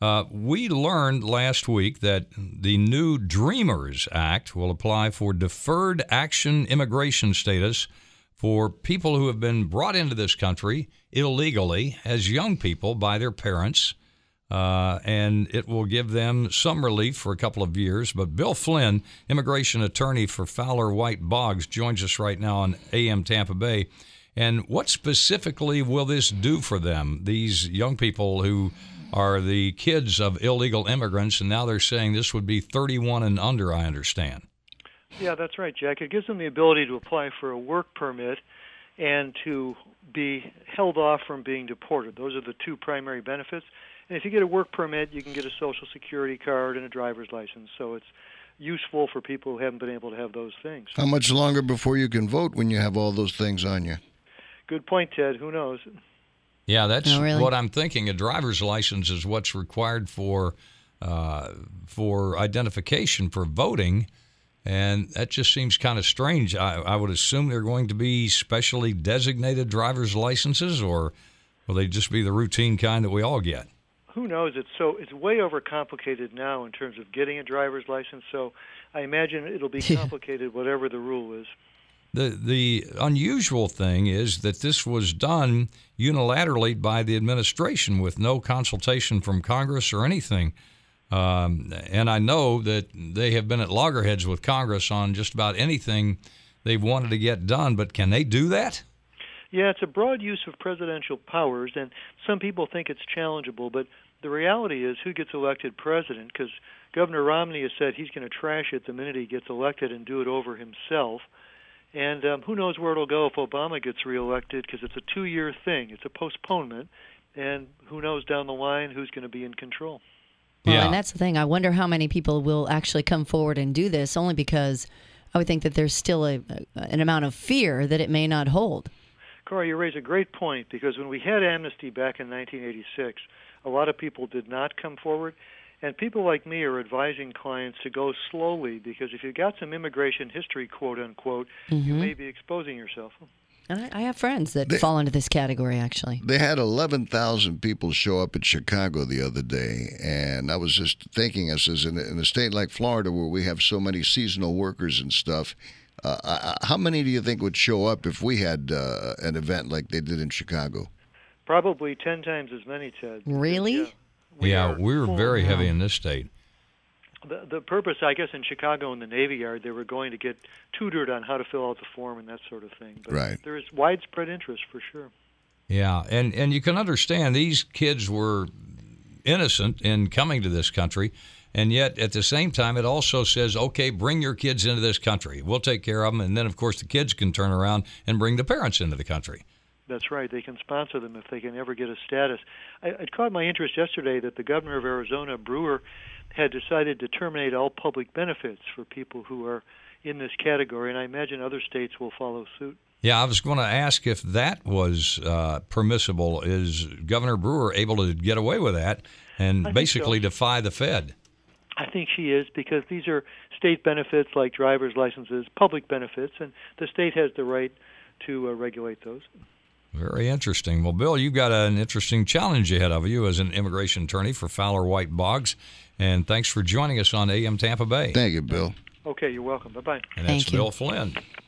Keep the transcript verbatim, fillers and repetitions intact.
Uh, we learned last week that the new DREAMers Act will apply for deferred action immigration status for people who have been brought into this country illegally as young people by their parents, uh, and it will give them some relief for a couple of years. But Bill Flynn, immigration attorney for Fowler White Boggs, joins us right now on A M Tampa Bay. And what specifically will this do for them, these young people who are the kids of illegal immigrants, and now they're saying this would be thirty-one and under, I understand. Yeah, that's right, Jack. It gives them the ability to apply for a work permit and to be held off from being deported. Those are the two primary benefits. And if you get a work permit, you can get a Social Security card and a driver's license. So it's useful for people who haven't been able to have those things. How much longer before you can vote when you have all those things on you? Good point, Ted. Who knows? Yeah, that's oh, really? what I'm thinking. A driver's license is what's required for uh, for identification for voting, and that just seems kind of strange. I, I would assume they're going to be specially designated driver's licenses, or will they just be the routine kind that we all get? Who knows? It's so it's way overcomplicated now in terms of getting a driver's license. So I imagine it'll be complicated, whatever the rule is. The the unusual thing is that this was done unilaterally by the administration with no consultation from Congress or anything. Um, and I know that they have been at loggerheads with Congress on just about anything they've wanted to get done, but can they do that? Yeah, it's a broad use of presidential powers, and some people think it's challengeable, but the reality is who gets elected president, because Governor Romney has said he's going to trash it the minute he gets elected and do it over himself. And um, who knows where it'll go if Obama gets reelected, because it's a two-year thing. It's a postponement, and who knows down the line who's going to be in control. Well, yeah. and that's the thing. I wonder how many people will actually come forward and do this, only because I would think that there's still a, an amount of fear that it may not hold. Cora, you raise a great point, because when we had amnesty back in nineteen eighty-six, a lot of people did not come forward. And people like me are advising clients to go slowly, because if you've got some immigration history, quote unquote, mm-hmm. you may be exposing yourself. And I, I have friends that they, fall into this category, actually. They had eleven thousand people show up in Chicago the other day, and I was just thinking, I says, in a, in a state like Florida where we have so many seasonal workers and stuff, uh, I, how many do you think would show up if we had uh, an event like they did in Chicago? Probably ten times as many, Ted. Really? Yeah. We yeah, we were very now. heavy in this state. The, the purpose, I guess, in Chicago in the Navy Yard, they were going to get tutored on how to fill out the form and that sort of thing. But right. there is widespread interest for sure. Yeah, and, and you can understand these kids were innocent in coming to this country, and yet at the same time it also says, okay, bring your kids into this country. We'll take care of them, and then, of course, the kids can turn around and bring the parents into the country. That's right. They can sponsor them if they can ever get a status. I, it caught my interest yesterday that the governor of Arizona, Brewer, had decided to terminate all public benefits for people who are in this category, and I imagine other states will follow suit. Yeah, I was going to ask if that was uh, permissible. Is Governor Brewer able to get away with that and basically so. defy the Fed? I think she is, because these are state benefits like driver's licenses, public benefits, and the state has the right to uh, regulate those. Very interesting. Well, Bill, you've got an interesting challenge ahead of you as an immigration attorney for Fowler White Boggs, and thanks for joining us on A M Tampa Bay. Thank you, Bill. Okay, you're welcome. Bye-bye. And that's Thank you. Bill Flynn.